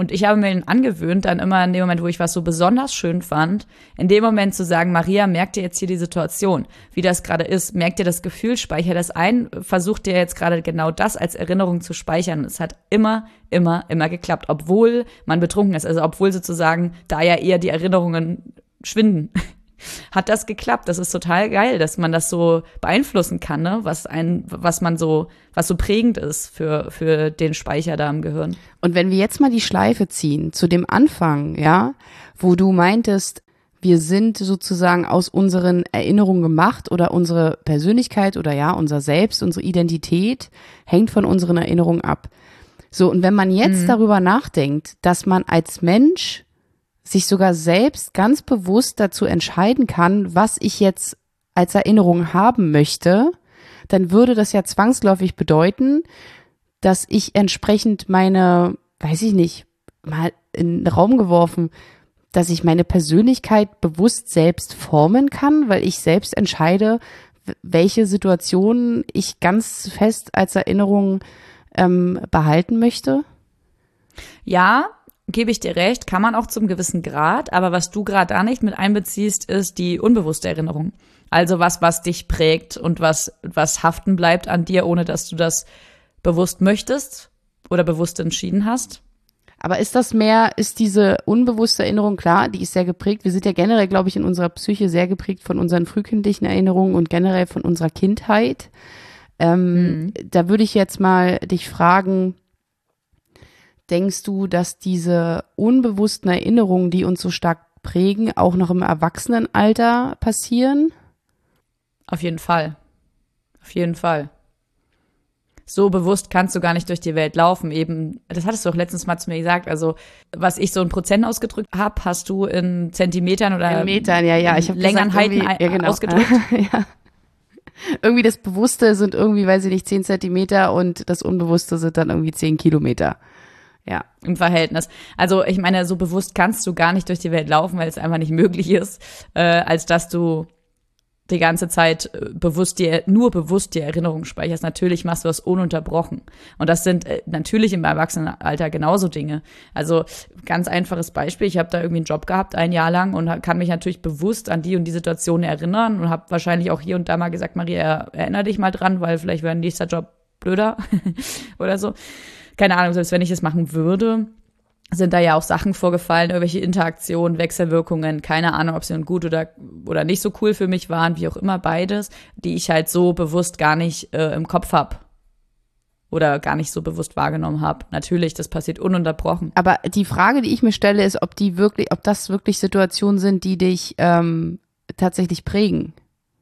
Und ich habe mir angewöhnt, dann immer in dem Moment, wo ich was so besonders schön fand, in dem Moment zu sagen, Maria, merk dir jetzt hier die Situation, wie das gerade ist, merk dir das Gefühl, speicher das ein, versuch dir jetzt gerade genau das als Erinnerung zu speichern. Und es hat immer, immer, immer geklappt, obwohl man betrunken ist, also obwohl sozusagen da ja eher die Erinnerungen schwinden. Hat das geklappt. Das ist total geil, dass man das so beeinflussen kann, ne? Was ein, was man so, was so prägend ist für, für den Speicher da im Gehirn. Und wenn wir jetzt mal die Schleife ziehen zu dem Anfang, ja, wo du meintest, wir sind sozusagen aus unseren Erinnerungen gemacht oder unsere Persönlichkeit oder ja, unser Selbst, unsere Identität hängt von unseren Erinnerungen ab. So, und wenn man jetzt mhm. darüber nachdenkt, dass man als Mensch sich sogar selbst ganz bewusst dazu entscheiden kann, was ich jetzt als Erinnerung haben möchte, dann würde das ja zwangsläufig bedeuten, dass ich entsprechend meine, weiß ich nicht, mal in den Raum geworfen, dass ich meine Persönlichkeit bewusst selbst formen kann, weil ich selbst entscheide, welche Situationen ich ganz fest als Erinnerung ähm, behalten möchte? Ja, gebe ich dir recht, kann man auch zum gewissen Grad, aber was du gerade da nicht mit einbeziehst, ist die unbewusste Erinnerung. Also was, was dich prägt und was, was haften bleibt an dir, ohne dass du das bewusst möchtest oder bewusst entschieden hast. Aber ist das mehr, ist diese unbewusste Erinnerung, klar, die ist sehr geprägt. Wir sind ja generell, glaube ich, in unserer Psyche sehr geprägt von unseren frühkindlichen Erinnerungen und generell von unserer Kindheit. Ähm, mhm. Da würde ich jetzt mal dich fragen, denkst du, dass diese unbewussten Erinnerungen, die uns so stark prägen, auch noch im Erwachsenenalter passieren? Auf jeden Fall. Auf jeden Fall. So bewusst kannst du gar nicht durch die Welt laufen. Eben, das hattest du auch letztens mal zu mir gesagt. Also, was ich so in Prozent ausgedrückt habe, hast du in Zentimetern oder in Metern, ja, ja. Ich habe Längenheiten ja, genau. ausgedrückt. ja. Irgendwie das Bewusste sind irgendwie, weiß ich nicht, zehn Zentimeter und das Unbewusste sind dann irgendwie zehn Kilometer. Ja, im Verhältnis. Also ich meine, so bewusst kannst du gar nicht durch die Welt laufen, weil es einfach nicht möglich ist, äh, als dass du die ganze Zeit bewusst dir, nur bewusst die Erinnerungen speicherst. Natürlich machst du das ununterbrochen. Und das sind äh, natürlich im Erwachsenenalter genauso Dinge. Also ganz einfaches Beispiel, ich habe da irgendwie einen Job gehabt, ein Jahr lang und kann mich natürlich bewusst an die und die Situation erinnern und habe wahrscheinlich auch hier und da mal gesagt, Maria, erinnere dich mal dran, weil vielleicht wäre ein nächster Job blöder oder so. Keine Ahnung, selbst wenn ich es machen würde, sind da ja auch Sachen vorgefallen, irgendwelche Interaktionen, Wechselwirkungen, keine Ahnung, ob sie nun gut oder, oder nicht so cool für mich waren, wie auch immer, beides, die ich halt so bewusst gar nicht äh, im Kopf habe oder gar nicht so bewusst wahrgenommen habe. Natürlich, das passiert ununterbrochen. Aber die Frage, die ich mir stelle, ist, ob die wirklich, ob das wirklich Situationen sind, die dich ähm, tatsächlich prägen.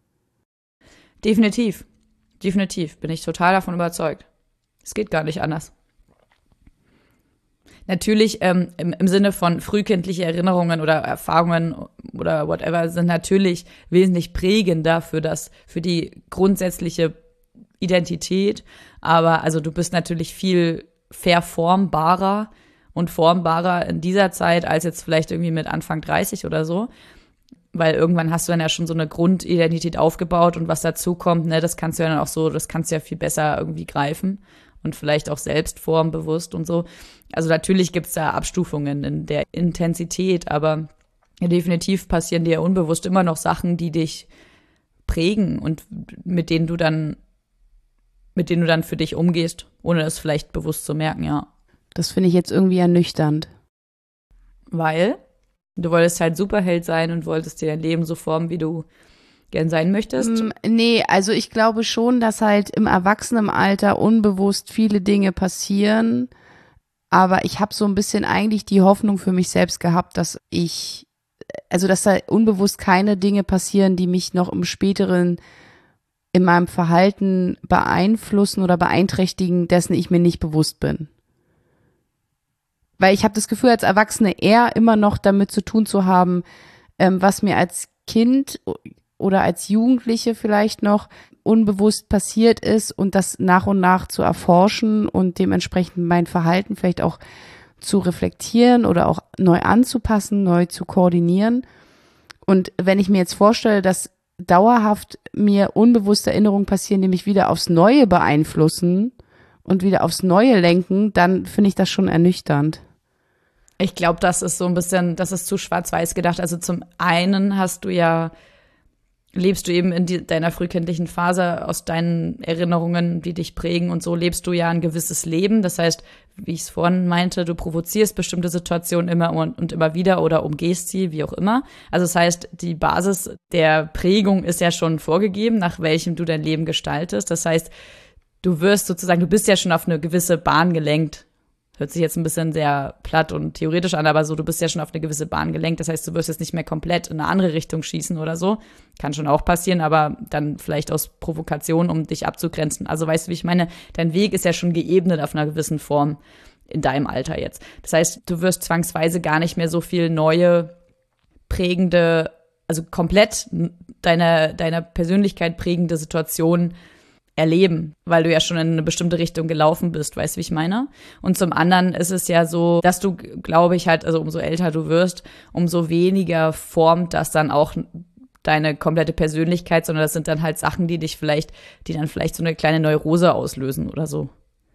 Definitiv. Definitiv. Bin ich total davon überzeugt. Es geht gar nicht anders. Natürlich ähm, im, im Sinne von frühkindliche Erinnerungen oder Erfahrungen oder whatever sind natürlich wesentlich prägender für das, für die grundsätzliche Identität. Aber also du bist natürlich viel verformbarer und formbarer in dieser Zeit als jetzt vielleicht irgendwie mit Anfang dreißig oder so. Weil irgendwann hast du dann ja schon so eine Grundidentität aufgebaut und was dazu kommt, ne, das kannst du ja dann auch so, das kannst du ja viel besser irgendwie greifen. Und vielleicht auch selbst formbewusst und so. Also natürlich gibt's da Abstufungen in der Intensität, aber definitiv passieren dir unbewusst immer noch Sachen, die dich prägen und mit denen du dann, mit denen du dann für dich umgehst, ohne das vielleicht bewusst zu merken, ja. Das finde ich jetzt irgendwie ernüchternd. Weil du wolltest halt Superheld sein und wolltest dir dein Leben so formen, wie du gern sein möchtest? Nee, also ich glaube schon, dass halt im Erwachsenenalter unbewusst viele Dinge passieren, aber ich habe so ein bisschen eigentlich die Hoffnung für mich selbst gehabt, dass ich, also dass da unbewusst keine Dinge passieren, die mich noch im späteren in meinem Verhalten beeinflussen oder beeinträchtigen, dessen ich mir nicht bewusst bin. Weil ich habe das Gefühl, als Erwachsene eher immer noch damit zu tun zu haben, ähm, was mir als Kind oder als Jugendliche vielleicht noch unbewusst passiert ist und das nach und nach zu erforschen und dementsprechend mein Verhalten vielleicht auch zu reflektieren oder auch neu anzupassen, neu zu koordinieren. Und wenn ich mir jetzt vorstelle, dass dauerhaft mir unbewusste Erinnerungen passieren, die mich wieder aufs Neue beeinflussen und wieder aufs Neue lenken, dann finde ich das schon ernüchternd. Ich glaube, das ist so ein bisschen, das ist zu schwarz-weiß gedacht. Also zum einen hast du ja, lebst du eben in die, deiner frühkindlichen Phase aus deinen Erinnerungen, die dich prägen und so lebst du ja ein gewisses Leben. Das heißt, wie ich es vorhin meinte, du provozierst bestimmte Situationen immer und, und immer wieder oder umgehst sie, wie auch immer. Also das heißt, die Basis der Prägung ist ja schon vorgegeben, nach welchem du dein Leben gestaltest. Das heißt, du wirst sozusagen, du bist ja schon auf eine gewisse Bahn gelenkt. Hört sich jetzt ein bisschen sehr platt und theoretisch an, aber so, du bist ja schon auf eine gewisse Bahn gelenkt. Das heißt, du wirst jetzt nicht mehr komplett in eine andere Richtung schießen oder so. Kann schon auch passieren, aber dann vielleicht aus Provokation, um dich abzugrenzen. Also weißt du, wie ich meine? Dein Weg ist ja schon geebnet auf einer gewissen Form in deinem Alter jetzt. Das heißt, du wirst zwangsweise gar nicht mehr so viel neue, prägende, also komplett deiner, deiner Persönlichkeit prägende Situationen erleben, weil du ja schon in eine bestimmte Richtung gelaufen bist, weißt du, wie ich meine? Und zum anderen ist es ja so, dass du, glaube ich, halt, also umso älter du wirst, umso weniger formt das dann auch deine komplette Persönlichkeit, sondern das sind dann halt Sachen, die dich vielleicht, die dann vielleicht so eine kleine Neurose auslösen oder so.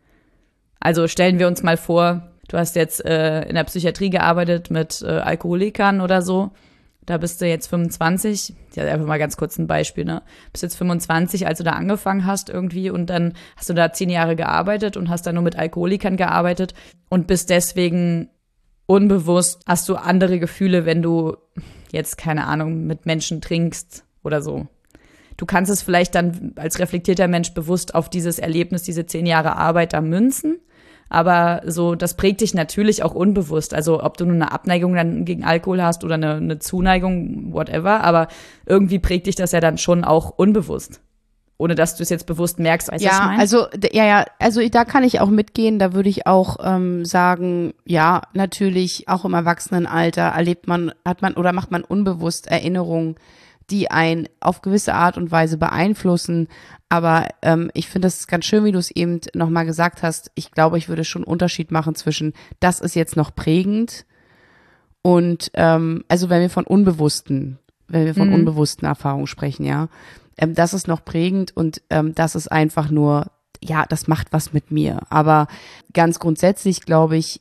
Also stellen wir uns mal vor, du hast jetzt äh, in der Psychiatrie gearbeitet mit äh, Alkoholikern oder so. Da bist du jetzt fünfundzwanzig, ja, einfach mal ganz kurz ein Beispiel, ne? Bist jetzt fünfundzwanzig, als du da angefangen hast irgendwie und dann hast du da zehn Jahre gearbeitet und hast da nur mit Alkoholikern gearbeitet und bist deswegen unbewusst, hast du andere Gefühle, wenn du jetzt, keine Ahnung, mit Menschen trinkst oder so. Du kannst es vielleicht dann als reflektierter Mensch bewusst auf dieses Erlebnis, diese zehn Jahre Arbeit da münzen. Aber so, das prägt dich natürlich auch unbewusst. Also ob du nur eine Abneigung dann gegen Alkohol hast oder eine, eine Zuneigung, whatever. Aber irgendwie prägt dich das ja dann schon auch unbewusst. Ohne dass du es jetzt bewusst merkst. Weißt du, was ich Ja, meine? also ja, ja, also da kann ich auch mitgehen. Da würde ich auch ähm, sagen, ja, natürlich auch im Erwachsenenalter erlebt man, hat man oder macht man unbewusst Erinnerungen, die einen auf gewisse Art und Weise beeinflussen. Aber ähm, ich finde es ganz schön, wie du es eben nochmal gesagt hast. Ich glaube, ich würde schon einen Unterschied machen zwischen, das ist jetzt noch prägend und, ähm, also wenn wir von unbewussten, wenn wir von Mhm. unbewussten Erfahrungen sprechen, ja, ähm, das ist noch prägend und ähm, das ist einfach nur, ja, das macht was mit mir. Aber ganz grundsätzlich glaube ich,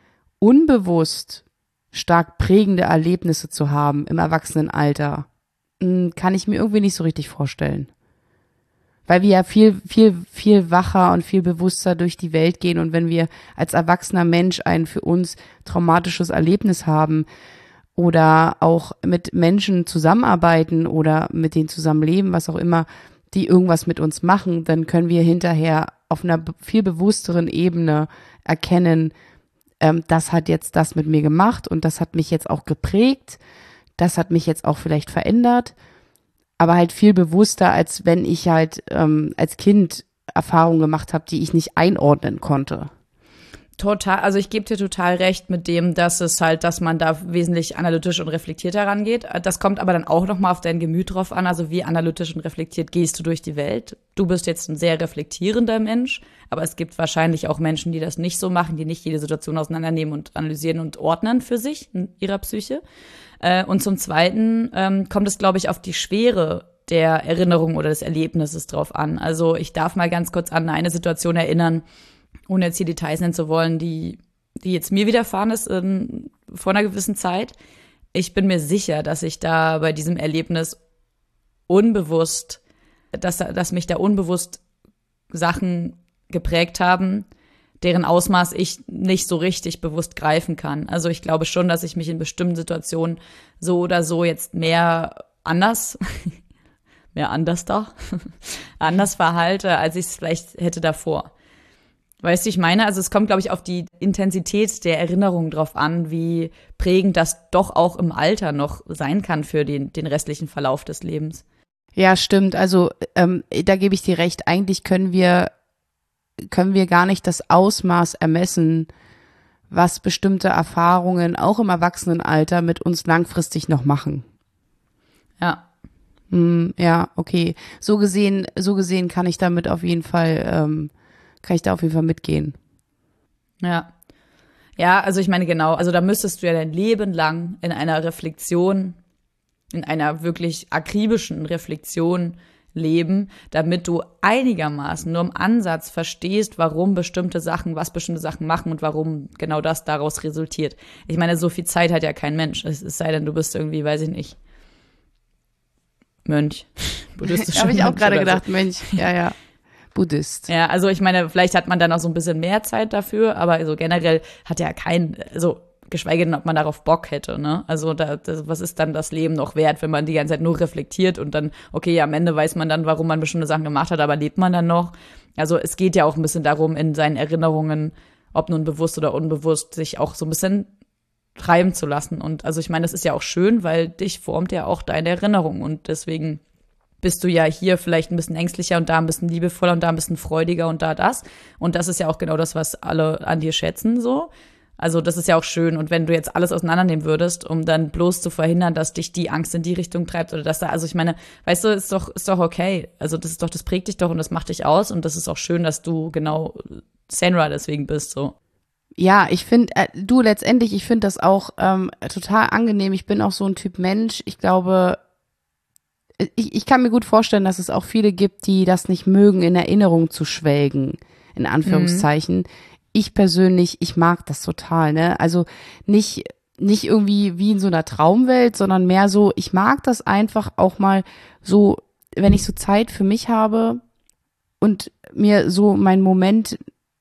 unbewusst stark prägende Erlebnisse zu haben im Erwachsenenalter, kann ich mir irgendwie nicht so richtig vorstellen. Weil wir ja viel, viel, viel wacher und viel bewusster durch die Welt gehen und wenn wir als erwachsener Mensch ein für uns traumatisches Erlebnis haben oder auch mit Menschen zusammenarbeiten oder mit denen zusammenleben, was auch immer, die irgendwas mit uns machen, dann können wir hinterher auf einer viel bewussteren Ebene erkennen, ähm, das hat jetzt das mit mir gemacht und das hat mich jetzt auch geprägt. Das hat mich jetzt auch vielleicht verändert, aber halt viel bewusster, als wenn ich halt ähm, als Kind Erfahrungen gemacht habe, die ich nicht einordnen konnte. Total, also ich gebe dir total recht mit dem, dass es halt, dass man da wesentlich analytisch und reflektiert herangeht. Das kommt aber dann auch nochmal auf dein Gemüt drauf an, also wie analytisch und reflektiert gehst du durch die Welt. Du bist jetzt ein sehr reflektierender Mensch, aber es gibt wahrscheinlich auch Menschen, die das nicht so machen, die nicht jede Situation auseinandernehmen und analysieren und ordnen für sich in ihrer Psyche. Und zum Zweiten ähm, kommt es, glaube ich, auf die Schwere der Erinnerung oder des Erlebnisses drauf an. Also ich darf mal ganz kurz an eine Situation erinnern, ohne jetzt hier Details nennen zu wollen, die, die jetzt mir widerfahren ist in, vor einer gewissen Zeit. Ich bin mir sicher, dass ich da bei diesem Erlebnis unbewusst, dass, dass mich da unbewusst Sachen geprägt haben, deren Ausmaß ich nicht so richtig bewusst greifen kann. Also ich glaube schon, dass ich mich in bestimmten Situationen so oder so jetzt mehr anders, mehr anders da, anders verhalte, als ich es vielleicht hätte davor. Weißt du, ich meine, also es kommt, glaube ich, auf die Intensität der Erinnerung drauf an, wie prägend das doch auch im Alter noch sein kann für den, den restlichen Verlauf des Lebens. Ja, stimmt. Also ähm, da gebe ich dir recht. Eigentlich können wir können wir gar nicht das Ausmaß ermessen, was bestimmte Erfahrungen auch im Erwachsenenalter mit uns langfristig noch machen. Ja. Hm, ja, okay. So gesehen, so gesehen kann ich damit auf jeden Fall, ähm, kann ich da auf jeden Fall mitgehen. Ja. Ja, also ich meine genau, also da müsstest du ja dein Leben lang in einer Reflexion, in einer wirklich akribischen Reflexion leben, damit du einigermaßen nur im Ansatz verstehst, warum bestimmte Sachen, was bestimmte Sachen machen und warum genau das daraus resultiert. Ich meine, so viel Zeit hat ja kein Mensch. Es, es sei denn, du bist irgendwie, weiß ich nicht, Mönch. Buddhistischer Habe ich auch gerade gedacht, so. Mönch. Ja, ja. Buddhist. Ja, also ich meine, vielleicht hat man dann auch so ein bisschen mehr Zeit dafür, aber also generell hat ja kein, also geschweige denn, ob man darauf Bock hätte, ne? Also da, das, was ist dann das Leben noch wert, wenn man die ganze Zeit nur reflektiert und dann, okay, am Ende weiß man dann, warum man bestimmte Sachen gemacht hat, aber lebt man dann noch? Also es geht ja auch ein bisschen darum, in seinen Erinnerungen, ob nun bewusst oder unbewusst, sich auch so ein bisschen treiben zu lassen. Und also ich meine, das ist ja auch schön, weil dich formt ja auch deine Erinnerung und deswegen bist du ja hier vielleicht ein bisschen ängstlicher und da ein bisschen liebevoller und da ein bisschen freudiger und da das. Und das ist ja auch genau das, was alle an dir schätzen, so. Also das ist ja auch schön. Und wenn du jetzt alles auseinandernehmen würdest, um dann bloß zu verhindern, dass dich die Angst in die Richtung treibt oder dass da, also ich meine, weißt du, ist doch, ist doch okay. Also das ist doch, das prägt dich doch und das macht dich aus und das ist auch schön, dass du genau Senra deswegen bist, so. Ja, ich finde, äh, du letztendlich, ich finde das auch ähm, total angenehm. Ich bin auch so ein Typ Mensch. Ich glaube, ich, ich kann mir gut vorstellen, dass es auch viele gibt, die das nicht mögen, in Erinnerung zu schwelgen, in Anführungszeichen. Mhm. Ich persönlich, ich mag das total, ne? Also nicht, nicht irgendwie wie in so einer Traumwelt, sondern mehr so, ich mag das einfach auch mal so, wenn ich so Zeit für mich habe und mir so meinen Moment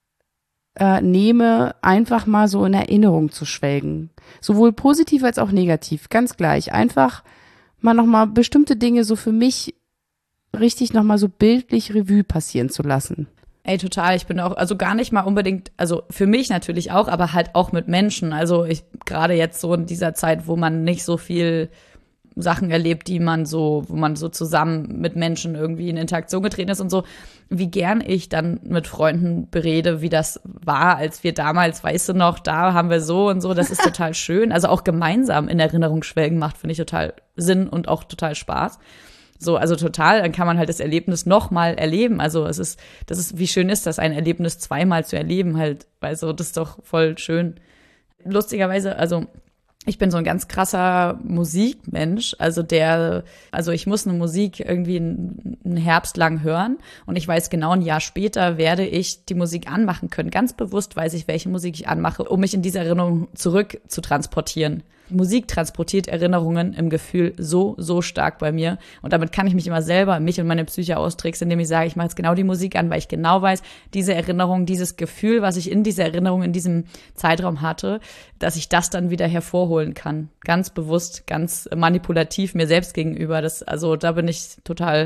äh, nehme, einfach mal so in Erinnerung zu schwelgen. Sowohl positiv als auch negativ, ganz gleich. Einfach mal nochmal bestimmte Dinge so für mich richtig nochmal so bildlich Revue passieren zu lassen. Ey, total. Ich bin auch, also gar nicht mal unbedingt, also für mich natürlich auch, aber halt auch mit Menschen. Also ich, gerade jetzt so in dieser Zeit, wo man nicht so viel Sachen erlebt, die man so, wo man so zusammen mit Menschen irgendwie in Interaktion getreten ist und so, wie gern ich dann mit Freunden berede, wie das war, als wir damals, weißt du noch, da haben wir so und so, das ist total schön. Also auch gemeinsam in Erinnerung schwelgen macht, finde ich, total Sinn und auch total Spaß. So, also total, dann kann man halt das Erlebnis nochmal erleben. Also es ist, das ist, wie schön ist das, ein Erlebnis zweimal zu erleben halt, weil so, das ist doch voll schön. Lustigerweise, also ich bin so ein ganz krasser Musikmensch, also der, also ich muss eine Musik irgendwie einen Herbst lang hören und ich weiß genau, ein Jahr später werde ich die Musik anmachen können. Ganz bewusst weiß ich, welche Musik ich anmache, um mich in diese Erinnerung zurück zu transportieren. Musik transportiert Erinnerungen im Gefühl so, so stark bei mir. Und damit kann ich mich immer selber, mich und meine Psyche austricksen, indem ich sage, ich mache jetzt genau die Musik an, weil ich genau weiß, diese Erinnerung, dieses Gefühl, was ich in dieser Erinnerung, in diesem Zeitraum hatte, dass ich das dann wieder hervorholen kann. Ganz bewusst, ganz manipulativ mir selbst gegenüber. Das, also da bin ich total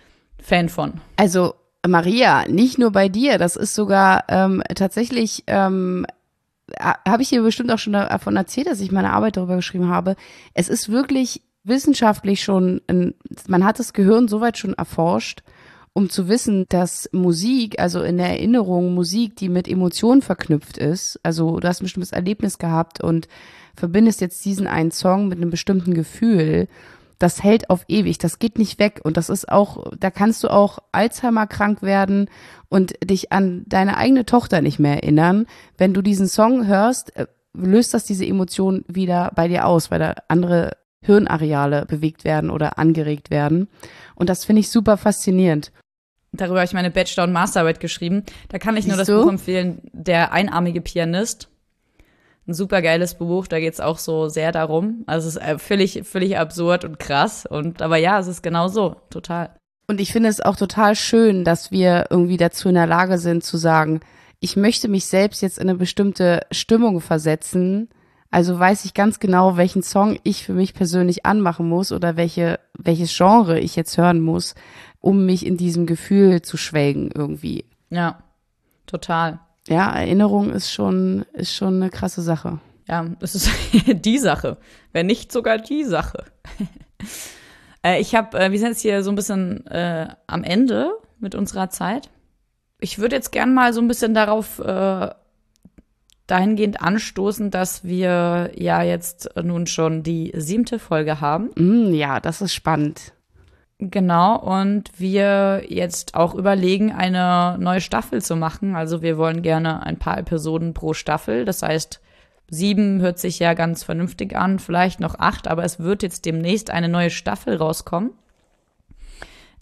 Fan von. Also Maria, nicht nur bei dir, das ist sogar ähm, tatsächlich ähm, habe ich dir bestimmt auch schon davon erzählt, dass ich meine Arbeit darüber geschrieben habe. Es ist wirklich wissenschaftlich schon, ein, man hat das Gehirn soweit schon erforscht, um zu wissen, dass Musik, also in der Erinnerung Musik, die mit Emotionen verknüpft ist, also du hast ein bestimmtes Erlebnis gehabt und verbindest jetzt diesen einen Song mit einem bestimmten Gefühl, das hält auf ewig, das geht nicht weg und das ist auch, da kannst du auch Alzheimer krank werden und dich an deine eigene Tochter nicht mehr erinnern. Wenn du diesen Song hörst, löst das diese Emotion wieder bei dir aus, weil da andere Hirnareale bewegt werden oder angeregt werden und das finde ich super faszinierend. Darüber habe ich meine Bachelor- und Masterarbeit geschrieben. Da kann ich nur Siehst das du? Buch empfehlen, Der einarmige Pianist. Ein super geiles Buch, da geht's auch so sehr darum. Also es ist völlig, völlig absurd und krass. Und aber ja, es ist genau so, total. Und ich finde es auch total schön, dass wir irgendwie dazu in der Lage sind zu sagen, ich möchte mich selbst jetzt in eine bestimmte Stimmung versetzen. Also weiß ich ganz genau, welchen Song ich für mich persönlich anmachen muss oder welche, welches Genre ich jetzt hören muss, um mich in diesem Gefühl zu schwelgen irgendwie. Ja, total. Ja, Erinnerung ist schon, ist schon eine krasse Sache. Ja, das ist die Sache, wenn nicht sogar die Sache. äh, ich habe, äh, wir sind jetzt hier so ein bisschen äh, am Ende mit unserer Zeit. Ich würde jetzt gern mal so ein bisschen darauf äh, dahingehend anstoßen, dass wir ja jetzt nun schon die siebte Folge haben. Mm, ja, das ist spannend. Genau, und wir jetzt auch überlegen, eine neue Staffel zu machen. Also wir wollen gerne ein paar Episoden pro Staffel. Das heißt, sieben hört sich ja ganz vernünftig an, vielleicht noch acht, aber es wird jetzt demnächst eine neue Staffel rauskommen.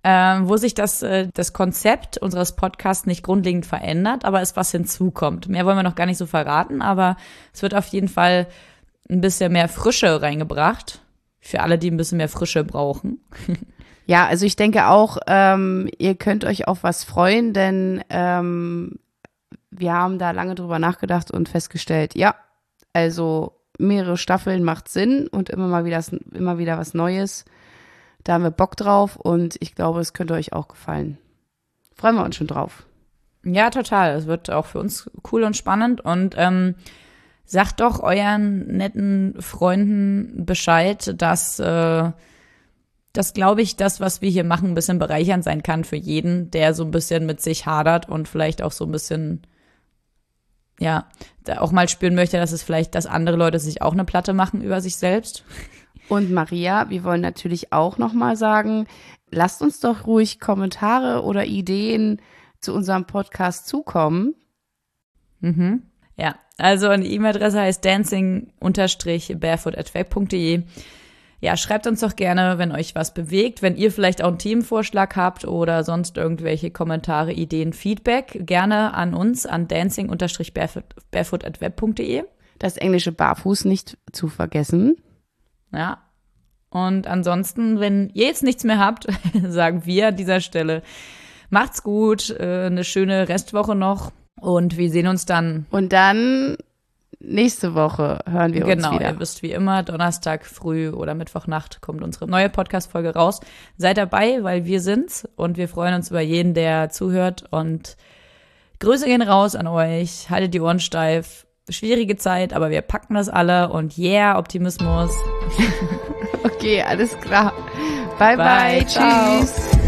ähm, wo sich das, äh, das Konzept unseres Podcasts nicht grundlegend verändert, aber es was hinzukommt. Mehr wollen wir noch gar nicht so verraten, aber es wird auf jeden Fall ein bisschen mehr Frische reingebracht. Für alle, die ein bisschen mehr Frische brauchen. Ja, also ich denke auch, ähm, ihr könnt euch auf was freuen, denn ähm, wir haben da lange drüber nachgedacht und festgestellt, ja, also mehrere Staffeln macht Sinn und immer mal wieder, immer wieder was Neues. Da haben wir Bock drauf und ich glaube, es könnte euch auch gefallen. Freuen wir uns schon drauf. Ja, total. Es wird auch für uns cool und spannend und ähm, sagt doch euren netten Freunden Bescheid, dass äh, das, glaube ich, das, was wir hier machen, ein bisschen bereichernd sein kann für jeden, der so ein bisschen mit sich hadert und vielleicht auch so ein bisschen, ja, da auch mal spüren möchte, dass es vielleicht, dass andere Leute sich auch eine Platte machen über sich selbst. Und Maria, wir wollen natürlich auch nochmal sagen, lasst uns doch ruhig Kommentare oder Ideen zu unserem Podcast zukommen. Mhm. Ja, also eine E-Mail-Adresse heißt dancing barefoot at web punkt de. Ja, schreibt uns doch gerne, wenn euch was bewegt, wenn ihr vielleicht auch einen Themenvorschlag habt oder sonst irgendwelche Kommentare, Ideen, Feedback, gerne an uns, an dancing barefoot at web punkt de. Das englische Barfuß nicht zu vergessen. Ja, und ansonsten, wenn ihr jetzt nichts mehr habt, sagen wir an dieser Stelle, macht's gut, äh, eine schöne Restwoche noch und wir sehen uns dann. Und dann nächste Woche hören wir genau, uns wieder. Genau, ihr wisst wie immer, Donnerstag früh oder Mittwochnacht kommt unsere neue Podcast-Folge raus. Seid dabei, weil wir sind's und wir freuen uns über jeden, der zuhört und Grüße gehen raus an euch, haltet die Ohren steif. Schwierige Zeit, aber wir packen das alle und yeah, Optimismus. Okay, alles klar. Bye, bye. Bye, Tschüss.